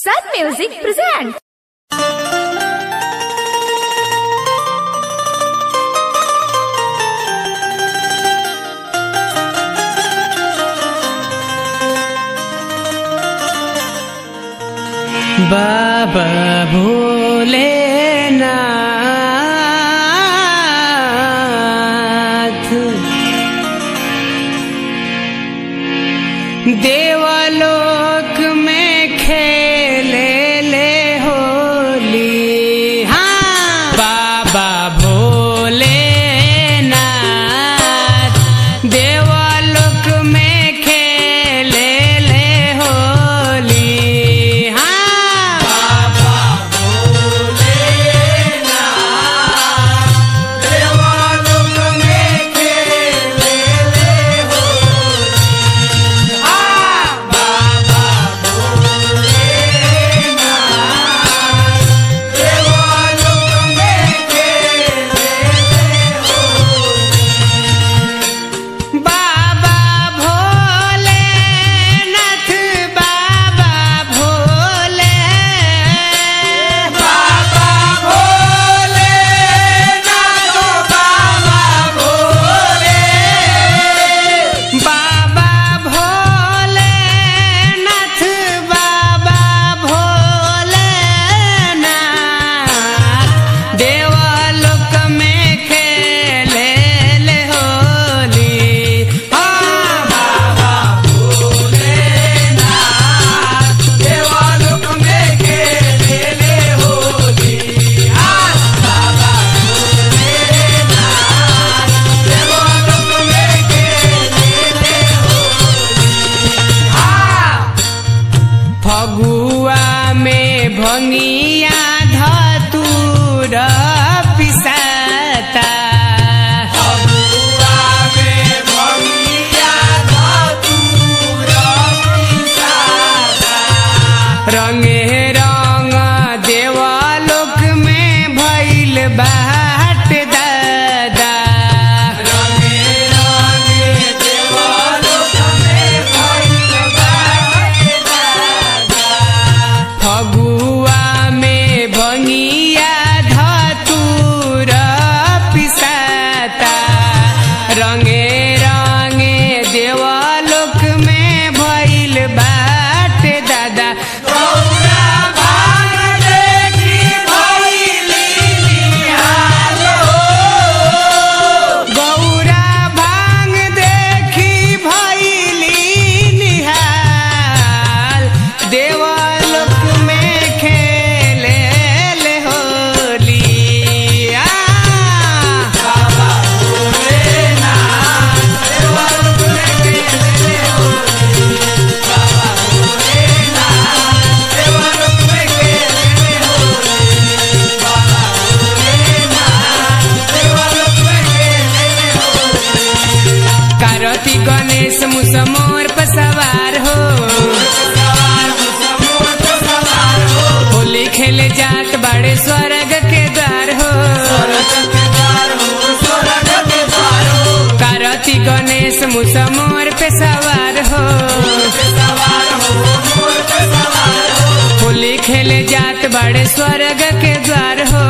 Sun Music presents. बाबा भोलेनाथ देवलोक में खेले ले होली। हाँ, बाबा भोलेनाथ देवलोक में खेले ले होली। फगुआ में भंगिया धतूर पिसाता। फगुआ में भंगिया धतूर पिसाता। रंगे रंग देवलोक में भइल बाट दादा। रंगे रंग देवलोक में भइल बाट दादा। फगुआ में भंगिया धतूर पिसाता। रंगे रंगे देवलोक में भइल बाट दादा। गौरा भांग देखी भइली निहाल हो। गौरा भांग देखी भइली निहाल। देवलोक में खेले ले होली। बाबा भोलेनाथ देवलोक में खेले ले होली। बाबा भोलेनाथ देवलोक में खेले ले होली। बाबा भोलेनाथ देवलोक में खेले ले होली। कार्तिक गणेश मुसमोर पर सवार हो। होली खेले जात बड़े स्वर्ग के द्वार हो। कार्तिक गणेश मुसमोर पे सवार हो। होली खेले जात बड़े स्वर्ग के द्वार हो।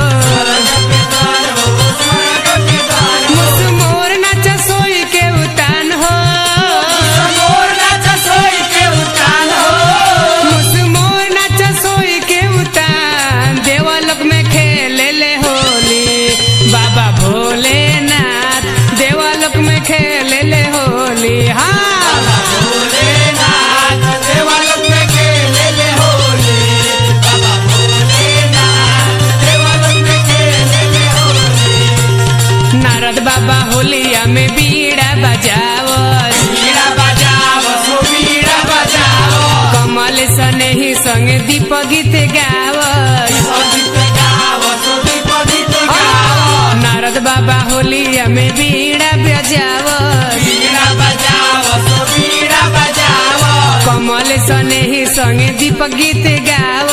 मुसमोर नाच सोई के उतान हो। मुसमोर नाच सोई के उतान हो। मुसमोर नाच सोई के उतान। देवलोक में खेले ले होली। बाबा भोलेनाथ देवलोक में खेले ले होली। हाँ, बाबा भोलेनाथ देवलोक में खेले ले होली। बाबा भोलेनाथ देवलोक में खेले ले होली। नारद बाबा होलिया में बीड़ा बजावस। बीड़ा बजावस हो बीड़ा बजावस। कमल सने ही संग दीप गीत गावस। नारद बाबा होलिया में बीड़ा बजावस। बीड़ा बजावस हो बीड़ा बजावस। कमल सने ही संग दीप गीत गावस।